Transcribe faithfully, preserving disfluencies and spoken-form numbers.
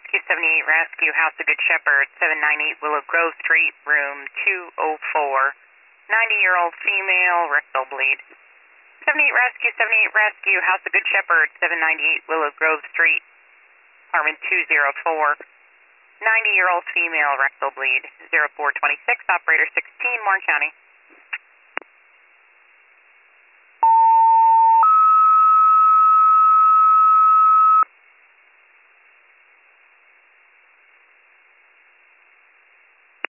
Rescue seventy-eight Rescue, House of Good Shepherd, seven ninety-eight Willow Grove Street, room two oh four. ninety-year-old female, rectal bleed. seventy-eight Rescue, seventy-eight Rescue, House of Good Shepherd, seven ninety-eight Willow Grove Street, apartment two oh four. ninety-year-old female, rectal bleed. zero four twenty-six, operator sixteen, Warren County.